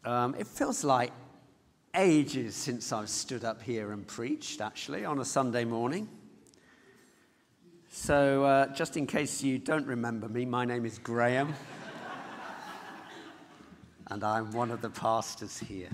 It feels like ages since I've stood up here and preached, actually, on a Sunday morning. So just in case you don't remember me, my name is Graham, and I'm one of the pastors here.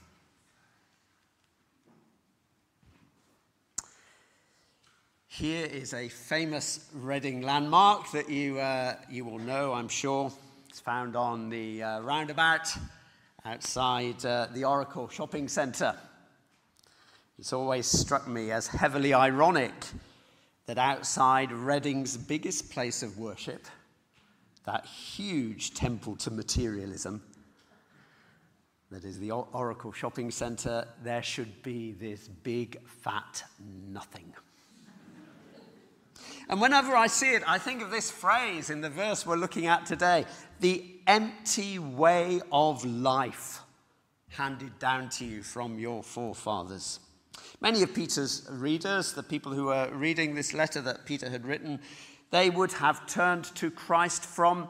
Here is a famous Reading landmark that you will know, I'm sure. It's found on the roundabout outside the Oracle Shopping Centre. It's always struck me as heavily ironic that outside Reading's biggest place of worship, that huge temple to materialism, that is the Oracle Shopping Centre, there should be this big, fat nothing. And whenever I see it, I think of this phrase in the verse we're looking at today, the empty way of life handed down to you from your forefathers. Many of Peter's readers, the people who were reading this letter that Peter had written, they would have turned to Christ from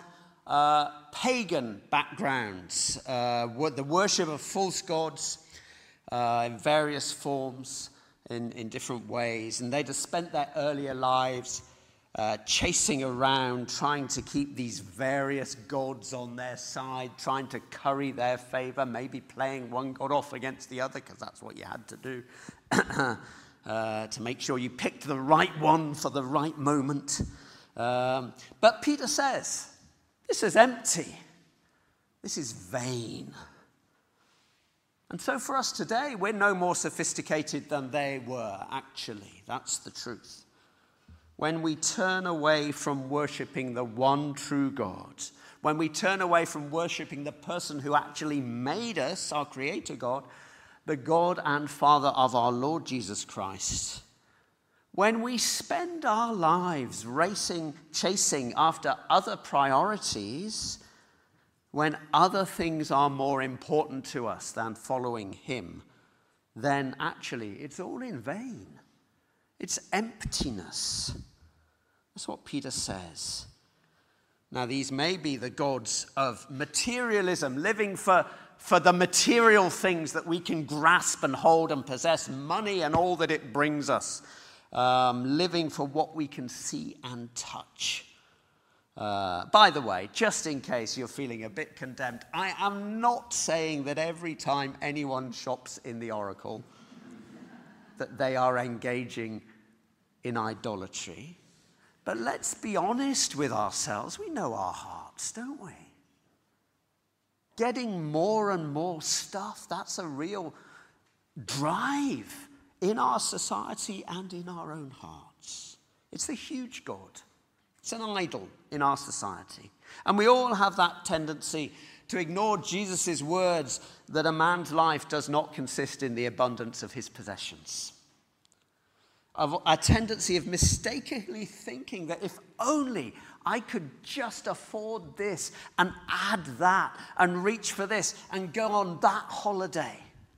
pagan backgrounds, the worship of false gods in various forms, in different ways. And they'd have spent their earlier lives chasing around, trying to keep these various gods on their side, trying to curry their favor, maybe playing one god off against the other, because that's what you had to do, to make sure you picked the right one for the right moment. But Peter says, this is empty. This is vain. And so for us today, we're no more sophisticated than they were, actually. That's the truth. When we turn away from worshipping the one true God, when we turn away from worshipping the person who actually made us, our Creator God, the God and Father of our Lord Jesus Christ, when we spend our lives chasing after other priorities, when other things are more important to us than following Him, then actually it's all in vain. It's emptiness. That's what Peter says. Now, these may be the gods of materialism, living for the material things that we can grasp and hold and possess, money and all that it brings us, living for what we can see and touch. By the way, just in case you're feeling a bit condemned, I am not saying that every time anyone shops in the Oracle that they are engaging in idolatry. But let's be honest with ourselves. We know our hearts, don't we? Getting more and more stuff, that's a real drive in our society and in our own hearts. It's the huge God. It's an idol in our society. And we all have that tendency to ignore Jesus' words that a man's life does not consist in the abundance of his possessions. Of a tendency of mistakenly thinking that if only I could just afford this and add that and reach for this and go on that holiday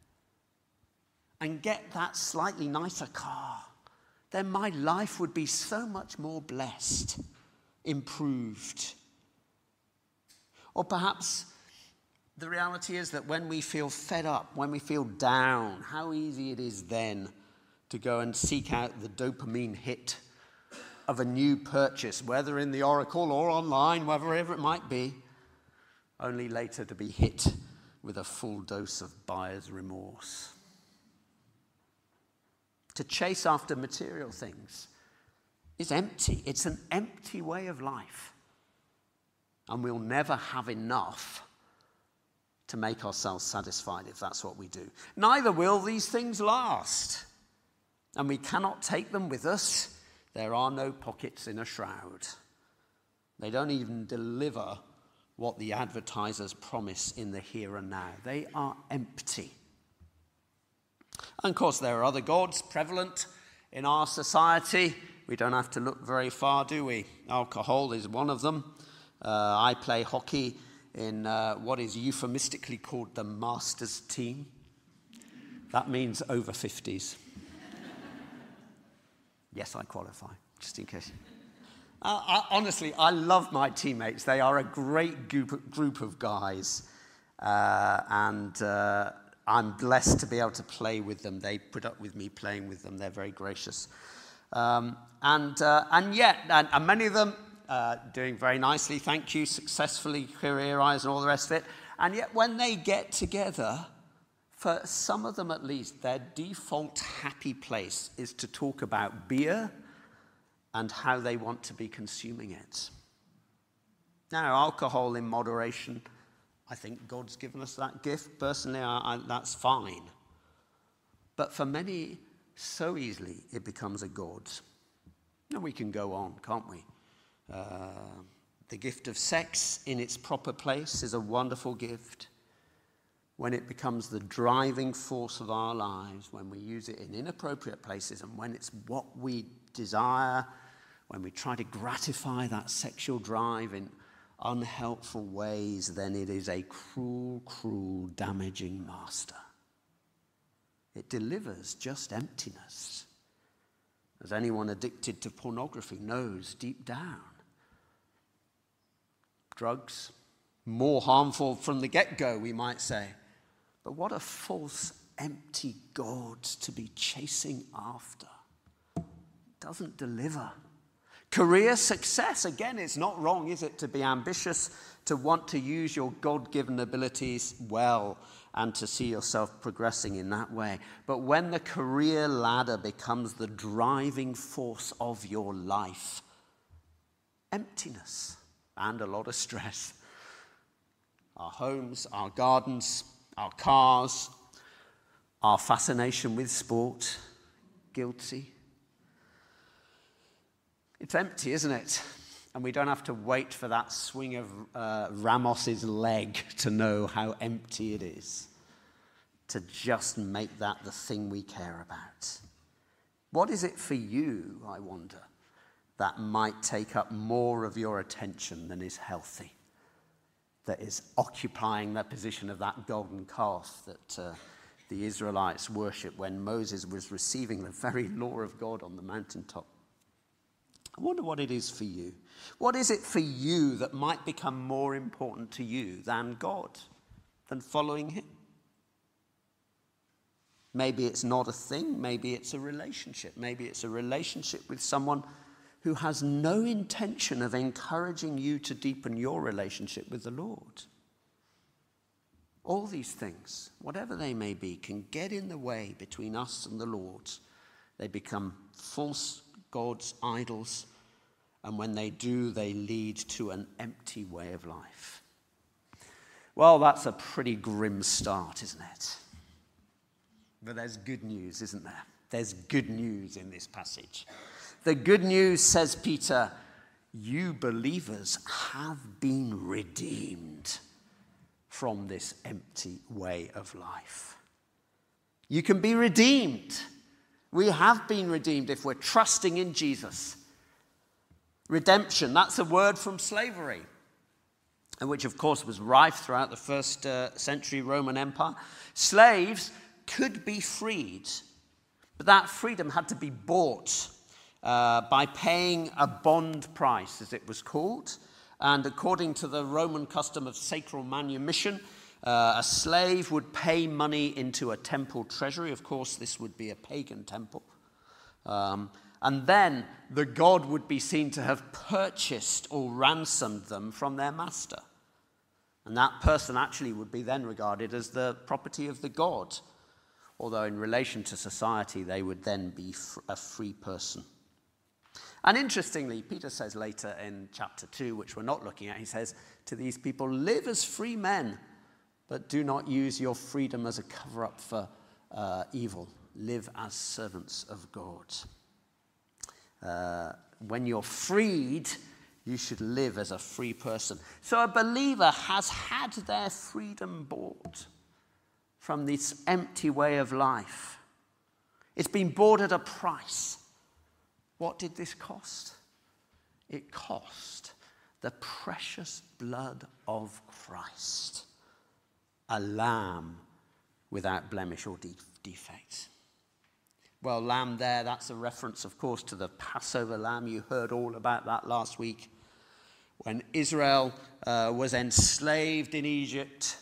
and get that slightly nicer car, then my life would be so much more blessed, improved. Or perhaps the reality is that when we feel fed up, when we feel down, how easy it is then to go and seek out the dopamine hit of a new purchase, whether in the Oracle or online, wherever it might be, only later to be hit with a full dose of buyer's remorse. To chase after material things is empty. It's an empty way of life. And we'll never have enough to make ourselves satisfied if that's what we do. Neither will these things last. And we cannot take them with us. There are no pockets in a shroud. They don't even deliver what the advertisers promise in the here and now. They are empty. And of course, there are other gods prevalent in our society. We don't have to look very far, do we? Alcohol is one of them. I play hockey in what is euphemistically called the Masters team. That means over 50s. Yes, I qualify, just in case. Honestly, I love my teammates. They are a great group of guys. and I'm blessed to be able to play with them. They put up with me playing with them. They're very gracious. And many of them doing very nicely, thank you, successfully, career-wise and all the rest of it. And yet when they get together, for some of them at least, their default happy place is to talk about beer and how they want to be consuming it. Now, alcohol in moderation, I think God's given us that gift. Personally, that's fine. But for many, so easily it becomes a god. And we can go on, can't we? The gift of sex in its proper place is a wonderful gift. When it becomes the driving force of our lives, when we use it in inappropriate places, and when it's what we desire, when we try to gratify that sexual drive in unhelpful ways, then it is a cruel, cruel, damaging master. It delivers just emptiness, as anyone addicted to pornography knows deep down. Drugs, more harmful from the get-go, we might say. But what a false, empty God to be chasing after. Doesn't deliver. Career success, again, it's not wrong, is it, to be ambitious, to want to use your God-given abilities well and to see yourself progressing in that way. But when the career ladder becomes the driving force of your life, emptiness and a lot of stress. Our homes, our gardens, our cars, our fascination with sport, guilty. It's empty, isn't it? And we don't have to wait for that swing of Ramos's leg to know how empty it is, to just make that the thing we care about. What is it for you, I wonder, that might take up more of your attention than is healthy, that is occupying the position of that golden calf that the Israelites worshipped when Moses was receiving the very law of God on the mountaintop? I wonder what it is for you. What is it for you that might become more important to you than God, than following him? Maybe it's not a thing. Maybe it's a relationship. Maybe it's a relationship with someone who has no intention of encouraging you to deepen your relationship with the Lord. All these things, whatever they may be, can get in the way between us and the Lord. They become false gods, idols, and when they do, they lead to an empty way of life. Well, that's a pretty grim start, isn't it? But there's good news, isn't there? There's good news in this passage. The good news, says Peter, you believers have been redeemed from this empty way of life. You can be redeemed. We have been redeemed if we're trusting in Jesus. Redemption, that's a word from slavery, which of course was rife throughout the first century Roman Empire. Slaves could be freed, but that freedom had to be bought by paying a bond price, as it was called. And according to the Roman custom of sacral manumission, a slave would pay money into a temple treasury. Of course, this would be a pagan temple. And then the god would be seen to have purchased or ransomed them from their master. And that person actually would be then regarded as the property of the god, although in relation to society, they would then be a free person. And interestingly, Peter says later in chapter 2, which we're not looking at, he says to these people, live as free men, but do not use your freedom as a cover-up for evil. Live as servants of God. When you're freed, you should live as a free person. So a believer has had their freedom bought from this empty way of life. It's been bought at a price. What did this cost? It cost the precious blood of Christ, a lamb without blemish or defect. Well, lamb there, that's a reference, of course, to the Passover lamb. You heard all about that last week. When Israel was enslaved in Egypt,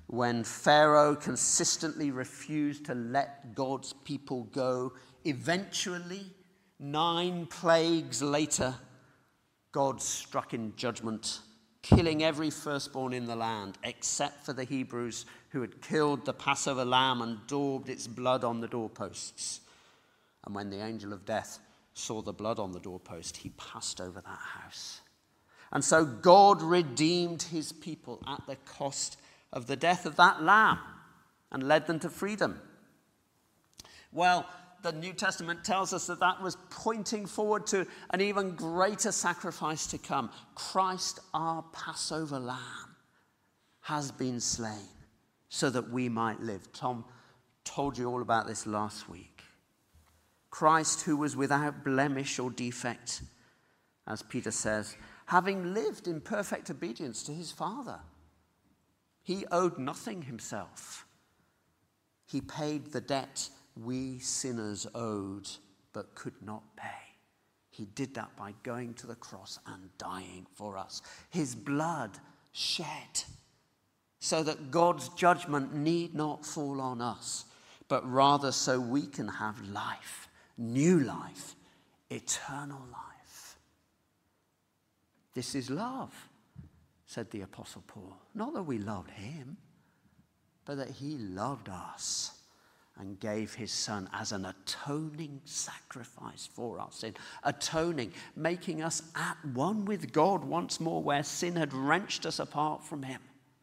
when Pharaoh consistently refused to let God's people go. Eventually, 9 plagues later, God struck in judgment, killing every firstborn in the land, except for the Hebrews who had killed the Passover lamb and daubed its blood on the doorposts. And when the angel of death saw the blood on the doorpost, he passed over that house. And so God redeemed his people at the cost of the death of that lamb and led them to freedom. Well, the New Testament tells us that that was pointing forward to an even greater sacrifice to come. Christ, our Passover lamb, has been slain so that we might live. Tom told you all about this last week. Christ, who was without blemish or defect, as Peter says, having lived in perfect obedience to his Father. He owed nothing himself. He paid the debt we sinners owed but could not pay. He did that by going to the cross and dying for us. His blood shed so that God's judgment need not fall on us, but rather so we can have life, new life, eternal life. This is love, said the Apostle Paul. Not that we loved him, but that he loved us and gave his Son as an atoning sacrifice for our sin. Atoning, making us at one with God once more, where sin had wrenched us apart from him.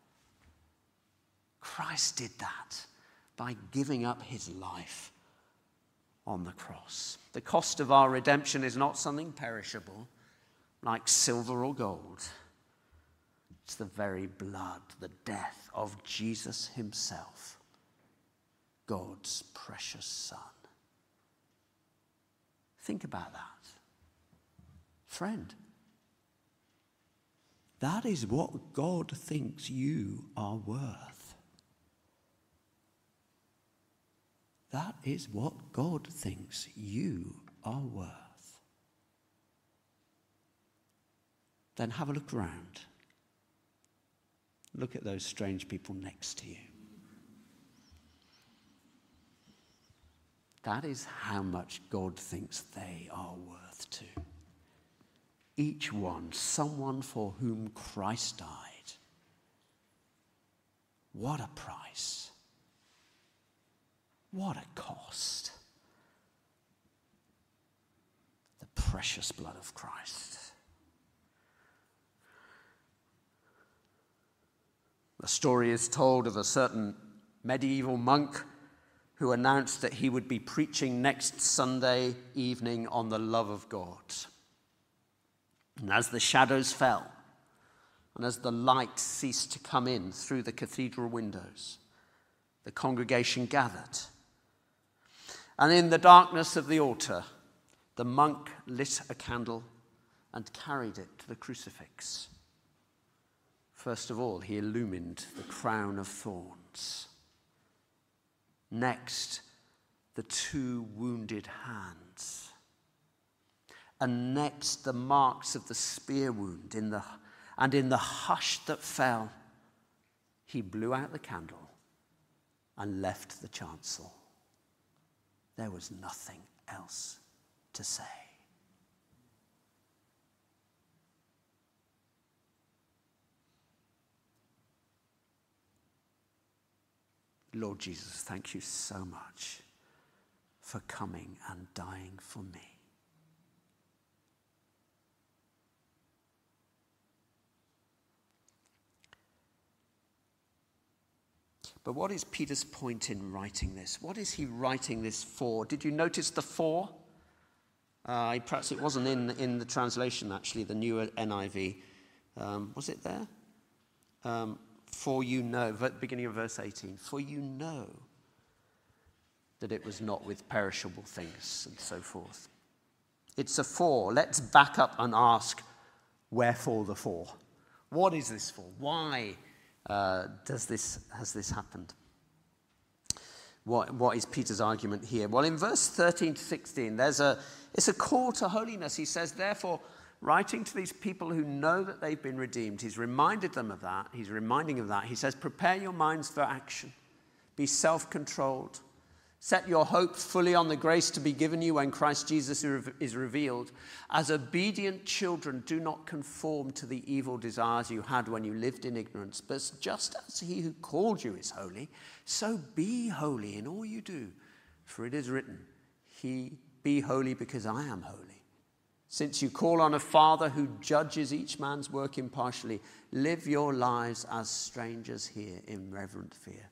Christ did that by giving up his life on the cross. The cost of our redemption is not something perishable, like silver or gold. It's the very blood, the death of Jesus himself, God's precious Son. Think about that. Friend, that is what God thinks you are worth. That is what God thinks you are worth. Then have a look around. Look at those strange people next to you. That is how much God thinks they are worth too. Each one, someone for whom Christ died. What a price. What a cost. The precious blood of Christ. The story is told of a certain medieval monk who announced that he would be preaching next Sunday evening on the love of God. And as the shadows fell, and as the light ceased to come in through the cathedral windows, the congregation gathered. And in the darkness of the altar, the monk lit a candle and carried it to the crucifix. First of all, he illumined the crown of thorns. Next, the 2 wounded hands. And next, the marks of the spear wound. And in the hush that fell, he blew out the candle and left the chancel. There was nothing else to say. Lord Jesus, thank you so much for coming and dying for me. But what is Peter's point in writing this? What is he writing this for? Did you notice the for? Perhaps it wasn't in the translation, actually, the newer NIV. Was it there? For you know, beginning of verse 18, for you know that it was not with perishable things and so forth. It's a for. Let's back up and ask, wherefore the for? What is this for? Why has this happened? What is Peter's argument here? Well, in verse 13 to 16, it's a call to holiness. He says, therefore, writing to these people who know that they've been redeemed, he's reminded them of that. He's reminding of that. He says, prepare your minds for action. Be self-controlled. Set your hope fully on the grace to be given you when Christ Jesus is revealed. As obedient children, do not conform to the evil desires you had when you lived in ignorance. But just as he who called you is holy, so be holy in all you do. For it is written, be holy because I am holy. Since you call on a Father who judges each man's work impartially, live your lives as strangers here in reverent fear.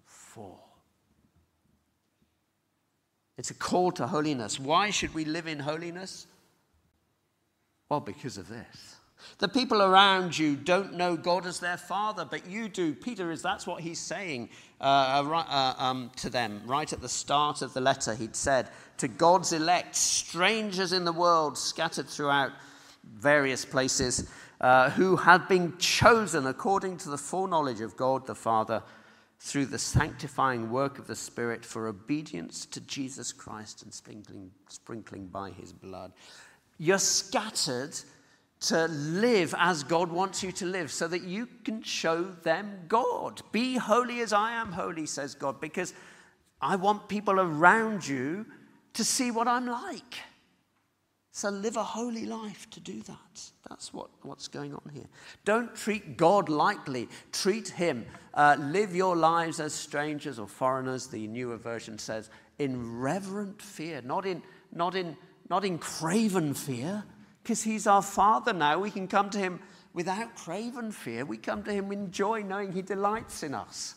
It's a call to holiness. Why should we live in holiness? Well, because of this. The people around you don't know God as their Father, but you do. That's what he's saying to them. Right at the start of the letter, he'd said, to God's elect, strangers in the world, scattered throughout various places, who have been chosen according to the foreknowledge of God the Father, through the sanctifying work of the Spirit for obedience to Jesus Christ and sprinkling by his blood. You're scattered to live as God wants you to live so that you can show them God. Be holy as I am holy, says God, because I want people around you to see what I'm like. So live a holy life to do that. That's what's going on here. Don't treat God lightly. Treat him. Live your lives as strangers or foreigners, the newer version says, in reverent fear, not in craven fear, because he's our Father now. We can come to him without craven fear. We come to him in joy, knowing he delights in us.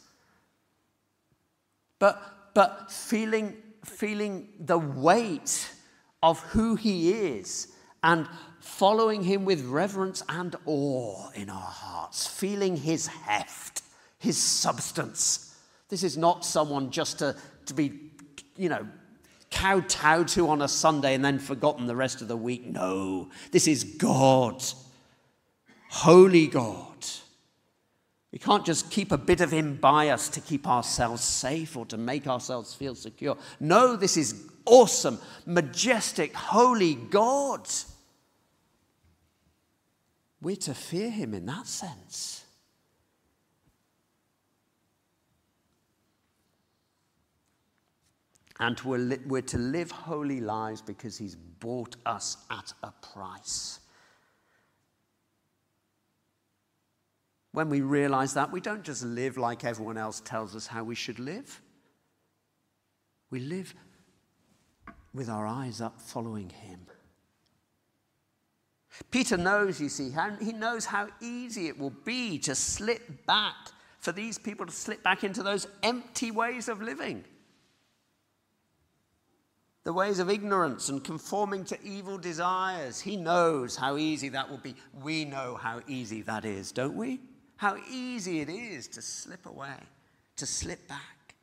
But feeling the weight of who he is and following him with reverence and awe in our hearts, feeling his heft, his substance. This is not someone just to be, kowtowed to on a Sunday and then forgotten the rest of the week. No, this is God, holy God. We can't just keep a bit of him by us to keep ourselves safe or to make ourselves feel secure. No, this is awesome, majestic, holy God. We're to fear him in that sense. And we're to live holy lives because he's bought us at a price. When we realize that, we don't just live like everyone else tells us how we should live. We live with our eyes up following him. Peter knows, you see, he knows how easy it will be to slip back, for these people to slip back into those empty ways of living. The ways of ignorance and conforming to evil desires. He knows how easy that will be. We know how easy that is, don't we? How easy it is to slip away, to slip back.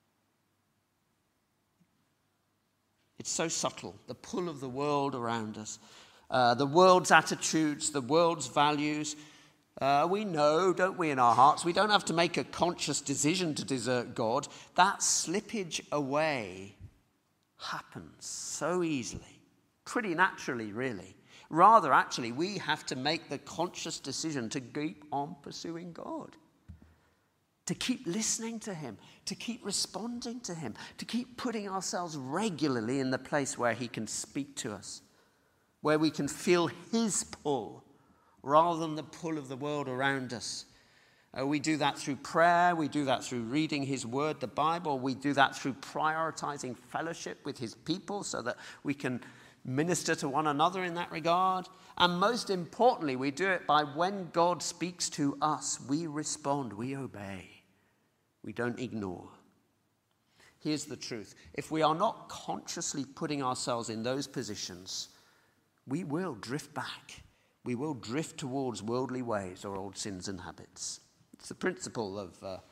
It's so subtle, the pull of the world around us, the world's attitudes, the world's values. We know, don't we, in our hearts, we don't have to make a conscious decision to desert God. That slippage away happens so easily, pretty naturally, really. Rather, actually, we have to make the conscious decision to keep on pursuing God, to keep listening to him, to keep responding to him, to keep putting ourselves regularly in the place where he can speak to us, where we can feel his pull rather than the pull of the world around us. We do that through prayer. We do that through reading his word, the Bible. We do that through prioritizing fellowship with his people so that we can minister to one another in that regard. And most importantly, we do it by when God speaks to us, we respond, we obey. We don't ignore. Here's the truth. If we are not consciously putting ourselves in those positions, we will drift back. We will drift towards worldly ways or old sins and habits. It's the principle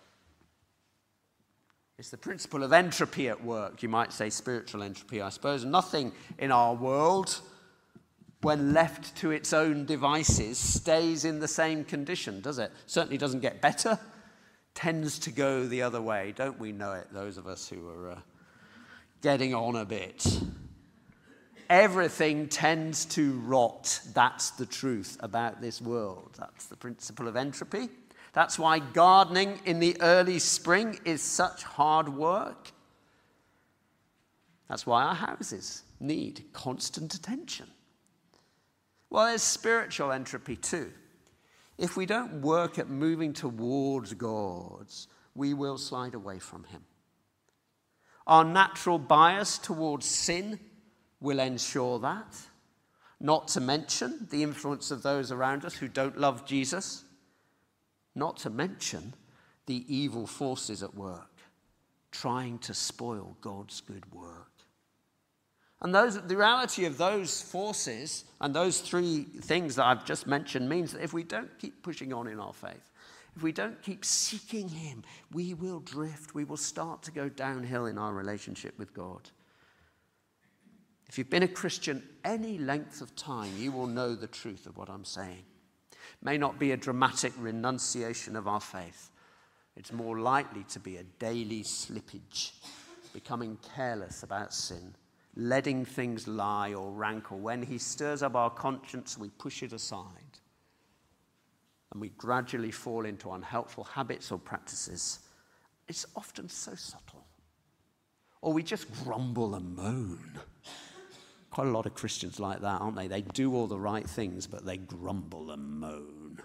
of entropy at work. You might say spiritual entropy, I suppose. Nothing in our world, when left to its own devices, stays in the same condition, does it? Certainly doesn't get better. Tends to go the other way. Don't we know it, those of us who are getting on a bit? everything tends to rot. That's the truth about this world. That's the principle of entropy. That's why gardening in the early spring is such hard work. That's why our houses need constant attention. Well, there's spiritual entropy too. If we don't work at moving towards God, we will slide away from him. Our natural bias towards sin will ensure that. Not to mention the influence of those around us who don't love Jesus. Not to mention the evil forces at work, trying to spoil God's good work. And the reality of those forces and those three things that I've just mentioned means that if we don't keep pushing on in our faith, if we don't keep seeking him, we will drift. We will start to go downhill in our relationship with God. If you've been a Christian any length of time, you will know the truth of what I'm saying. It may not be a dramatic renunciation of our faith. It's more likely to be a daily slippage, becoming careless about sin, letting things lie or rankle. When he stirs up our conscience, we push it aside. And we gradually fall into unhelpful habits or practices. It's often so subtle. Or we just grumble and moan. Quite a lot of Christians like that, aren't they? They do all the right things, but they grumble and moan.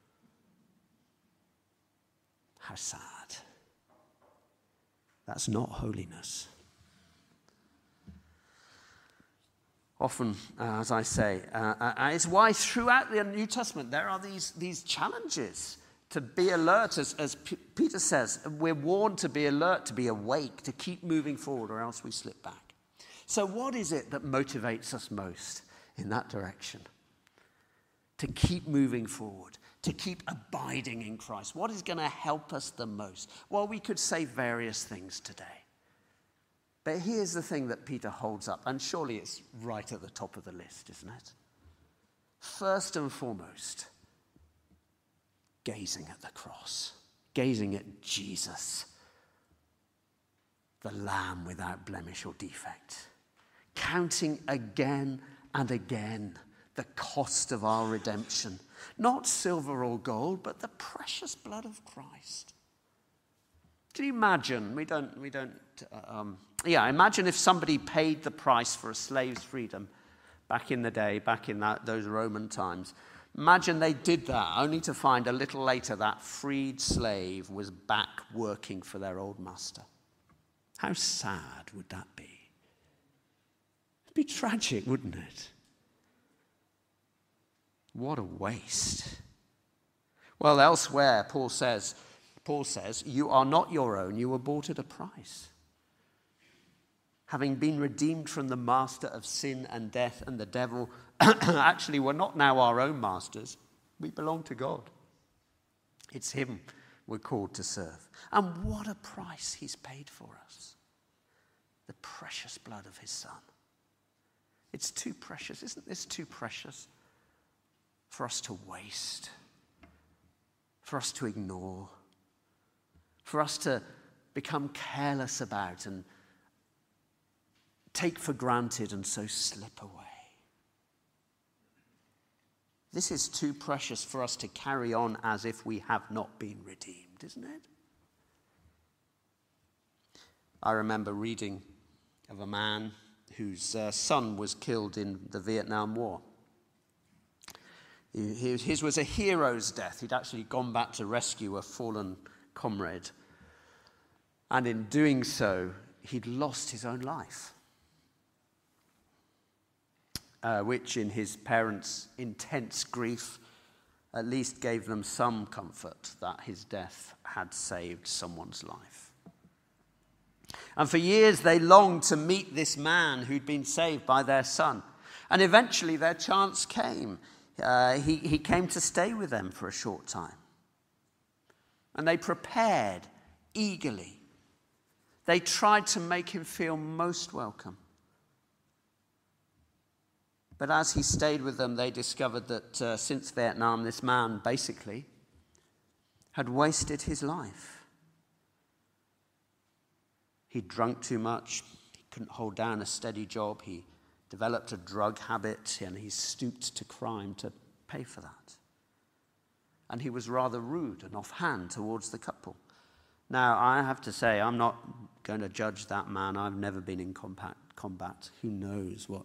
How sad. That's not holiness. Often, as I say, it's why throughout the New Testament there are these challenges to be alert, as Peter says. We're warned to be alert, to be awake, to keep moving forward, or else we slip back. So what is it that motivates us most in that direction? To keep moving forward, to keep abiding in Christ. What is going to help us the most? Well, we could say various things today. But here's the thing that Peter holds up, and surely it's right at the top of the list, isn't it? First and foremost, gazing at the cross, gazing at Jesus, the Lamb without blemish or defect, counting again and again the cost of our redemption, not silver or gold, but the precious blood of Christ. Can you imagine? Imagine if somebody paid the price for a slave's freedom back in the day, back in those Roman times. Imagine they did that, only to find a little later that freed slave was back working for their old master. How sad would that be? It'd be tragic, wouldn't it? What a waste. Well, elsewhere, Paul says, you are not your own, you were bought at a price. Having been redeemed from the master of sin and death and the devil, actually we're not now our own masters, we belong to God. It's him we're called to serve. And what a price he's paid for us. The precious blood of his son. It's too precious, isn't this too precious for us to waste, for us to ignore, for us to become careless about and take for granted and so slip away. This is too precious for us to carry on as if we have not been redeemed, isn't it? I remember reading of a man whose son was killed in the Vietnam War. His was a hero's death. He'd actually gone back to rescue a fallen comrade. And in doing so, he'd lost his own life. Which in his parents' intense grief at least gave them some comfort that his death had saved someone's life. And for years they longed to meet this man who'd been saved by their son. And eventually their chance came. He came to stay with them for a short time. And they prepared eagerly. They tried to make him feel most welcome. But as he stayed with them, they discovered that since Vietnam, this man basically had wasted his life. He'd drunk too much. He couldn't hold down a steady job. He developed a drug habit, and he stooped to crime to pay for that. And he was rather rude and offhand towards the couple. Now, I have to say, I'm not going to judge that man. I've never been in combat. Who knows what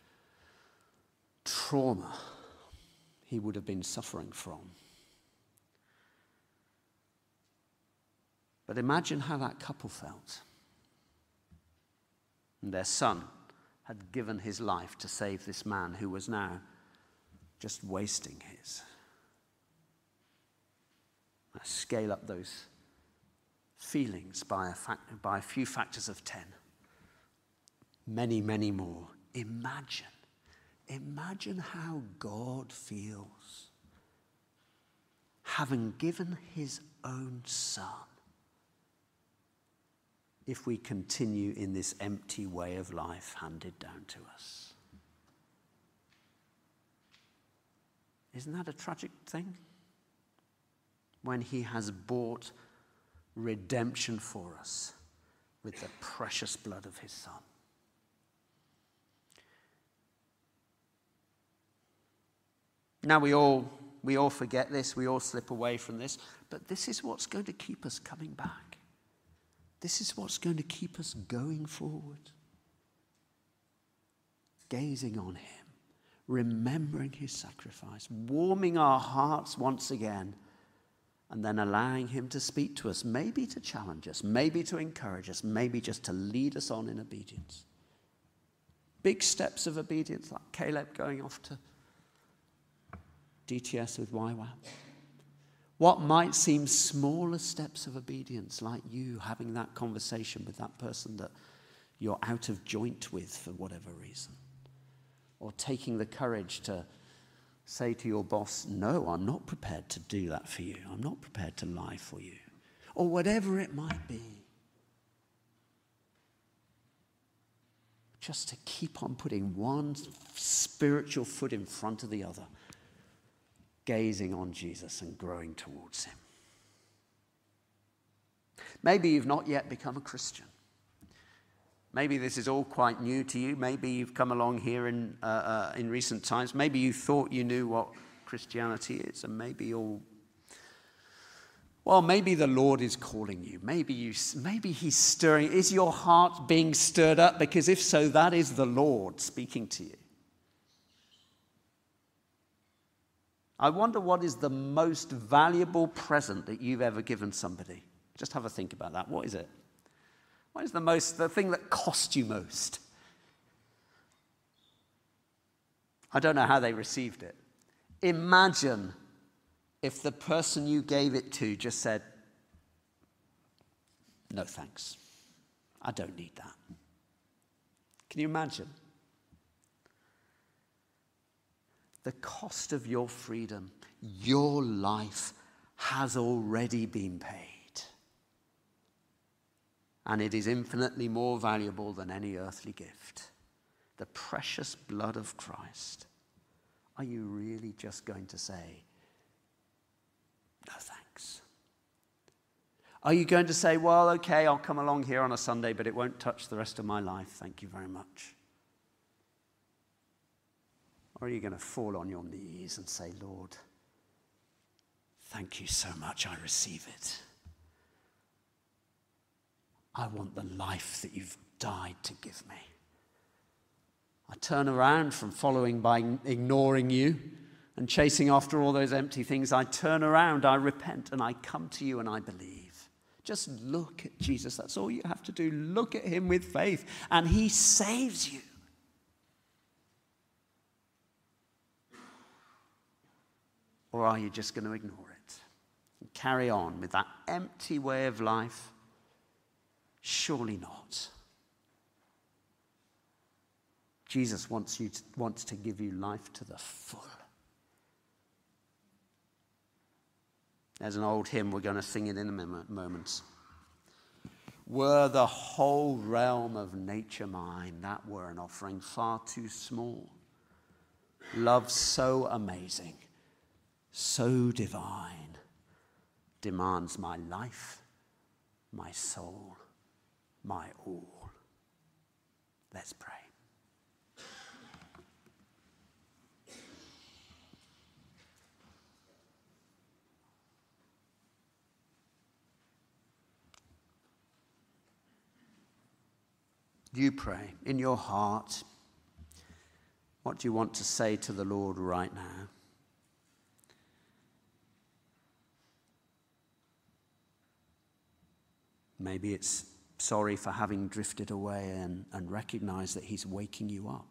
trauma he would have been suffering from. But imagine how that couple felt. And their son had given his life to save this man who was now just wasting his. I scale up those feelings by a few factors of 10. Many, many more. Imagine how God feels having given his own son, if we continue in this empty way of life handed down to us. Isn't that a tragic thing? When he has bought redemption for us with the precious blood of his son. Now we all forget this, we all slip away from this, but this is what's going to keep us coming back. This is what's going to keep us going forward. Gazing on him, remembering his sacrifice, warming our hearts once again, and then allowing him to speak to us, maybe to challenge us, maybe to encourage us, maybe just to lead us on in obedience. Big steps of obedience, like Caleb going off to DTS with YWAM. What might seem smaller steps of obedience, like you having that conversation with that person that you're out of joint with for whatever reason. Or taking the courage to say to your boss, no, I'm not prepared to do that for you. I'm not prepared to lie for you. Or whatever it might be. Just to keep on putting one spiritual foot in front of the other. Gazing on Jesus and growing towards him. Maybe you've not yet become a Christian. Maybe this is all quite new to you. Maybe you've come along here in recent times. Maybe you thought you knew what Christianity is, and maybe maybe the Lord is calling you. Maybe he's stirring. Is your heart being stirred up? Because if so, that is the Lord speaking to you. I wonder what is the most valuable present that you've ever given somebody. Just have a think about that. What is it? What is the thing that cost you most? I don't know how they received it. Imagine if the person you gave it to just said, no thanks, I don't need that. Can you imagine? The cost of your freedom, your life has already been paid. And it is infinitely more valuable than any earthly gift. The precious blood of Christ. Are you really just going to say, no thanks? Are you going to say, well, okay, I'll come along here on a Sunday, but it won't touch the rest of my life. Thank you very much. Or are you going to fall on your knees and say, Lord, thank you so much, I receive it. I want the life that you've died to give me. I turn around from following by ignoring you and chasing after all those empty things. I turn around, I repent, and I come to you and I believe. Just look at Jesus. That's all you have to do. Look at him with faith, and he saves you. Or are you just going to ignore it and carry on with that empty way of life? Surely not. Jesus wants to give you life to the full. There's an old hymn, we're going to sing it in a moment. Were the whole realm of nature mine, that were an offering far too small. Love so amazing, so divine, demands my life, my soul, my all. Let's pray. You pray in your heart. What do you want to say to the Lord right now? Maybe it's sorry for having drifted away and recognize that he's waking you up.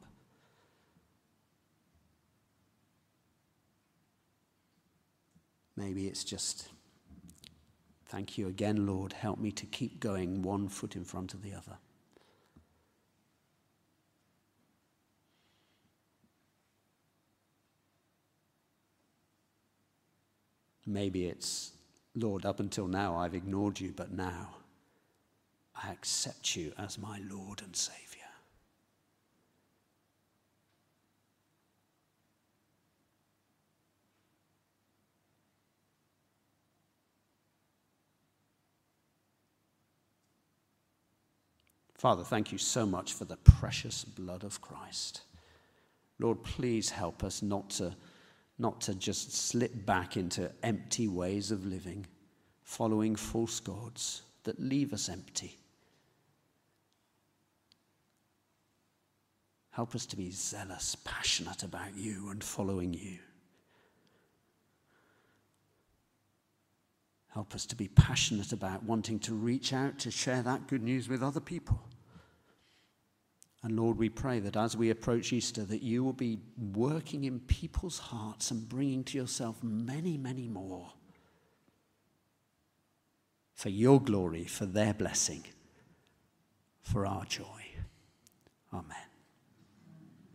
Maybe it's just, thank you again, Lord. Help me to keep going one foot in front of the other. Maybe it's, Lord, up until now I've ignored you, but now I accept you as my Lord and Savior. Father, thank you so much for the precious blood of Christ. Lord, please help us not to just slip back into empty ways of living, following false gods that leave us empty. Help us to be zealous, passionate about you and following you. Help us to be passionate about wanting to reach out to share that good news with other people. And Lord, we pray that as we approach Easter, that you will be working in people's hearts and bringing to yourself many, many more. For your glory, for their blessing, for our joy. Amen.